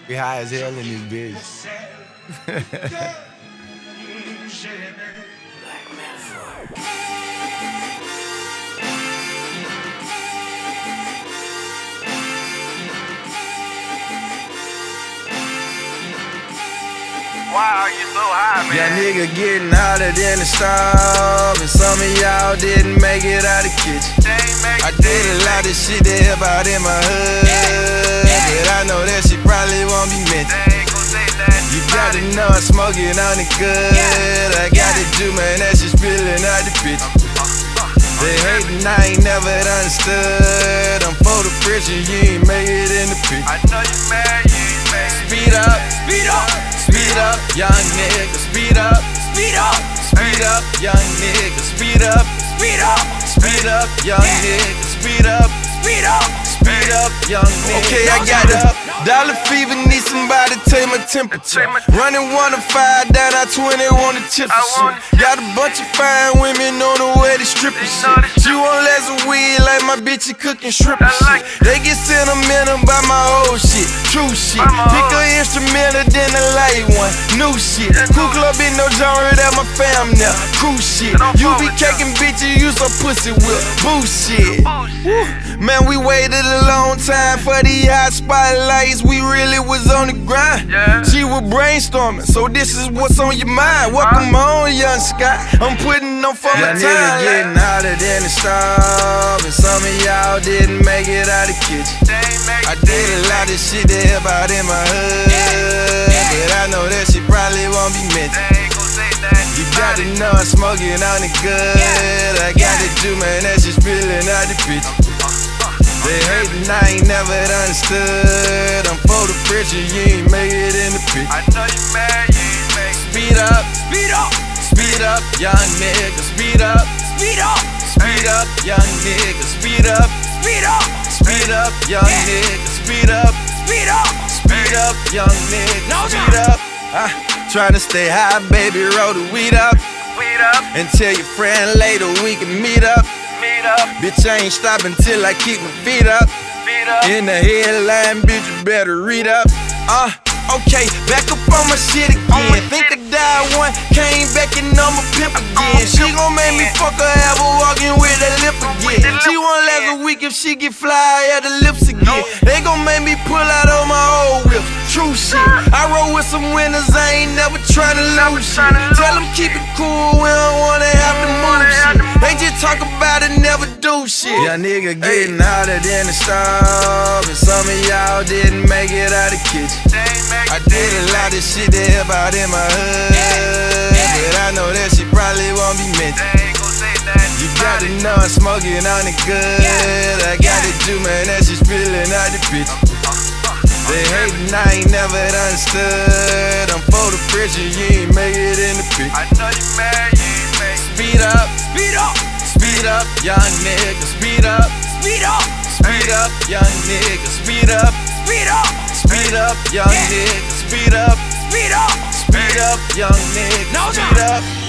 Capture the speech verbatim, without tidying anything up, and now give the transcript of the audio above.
We high as hell in this bitch. Why are you so high, man? Young nigga getting hotter than the stove, and some of y'all didn't make it out the kitchen. I did a lot of shit that help out in my hood, but I know that shit probably won't be mentioned. You gotta know I'm smoking on the good. I got the juice, man, that shit spilling out the bitch. They hatin', I ain't never understood. I'm for the pressure, you ain't make it in the pit. I know you mad, you ain't mad. Speed up, speed up, speed up, young nigga. Speed up, speed up, speed up, young nigga. Speed up, speed up, speed up, young nigga. Speed up, speed up, speed up, young nigga. Okay, I got it. Dollar fever, need somebody to take my temperature. Running one to five, down I twenty, want to tip and shit. Got a bunch of fine women on the way to strip and shit. She won't last a weed like my bitch, she cooking shrimp and shit. They get sentimental by my old shit, true shit. Pick a instrumental, then a light one, new shit. Cool club in no genre, that my fam now, cool shit. You be caking bitches, you some pussy with bullshit. Man, we waited a long time for the hot spotlights. We really was on the grind. Yeah. She was brainstorming, so this is what's on your mind. Welcome on, young Scott. I'm putting on for my time. Nigga getting hotter than the stove, and some of y'all didn't make it out the kitchen. I did a lot of shit that help out in my hood, but I know that shit probably won't be mentioned. You gotta know I'm smoking on the good. I got the juice, man, that shit spilling out the bitch. They hatin', I ain't never understood. I'm for the pressure, you ain't make it in the pit. I know you mad, you ain't mad. Speed up, speed up, speed up, young nigga. Speed up, speed up, speed up, young nigga. Speed up, speed up, speed up, young nigga. Speed up, speed up, speed up, young nigga. Speed up. Uh, trying to stay high, baby, roll the weed up. Weed up, And tell your friend later we can meet up. meet up, Bitch, I ain't stopping till I keep my feet up. feet up. In the headline, bitch, you better read up. Uh, okay, back up on my shit again. Think I died one, came back and I'm a pimp again. She gon' make me fuck her, have her walking with her lip again. She won't last a week if she get fly at the lips again. They gon' make me pull out all my old whips. True shit. I roll with some winners, I ain't never tryna lose shit. Tell them keep it cool, we don't wanna have to move shit. They just talk about it, never do shit. Yeah, nigga getting hotter than the stove, and some of y'all didn't make it out the kitchen. I did a lot of shit that help out in my hood, but I know that shit probably won't be mentioned. You gotta know I'm smoking on the good. I got the juice, man, that shit spilling out the bitch. They hatin', I ain't never understood. I'm for the pressure, you ain't make it in the pit. I know you mad, you ain't mad. Speed up, speed up, speed up, young nigga. Speed up, speed up, speed up, young nigga. Speed up, speed up, speed up, young nigga. Speed up, speed up, speed up, young nigga. Speed up.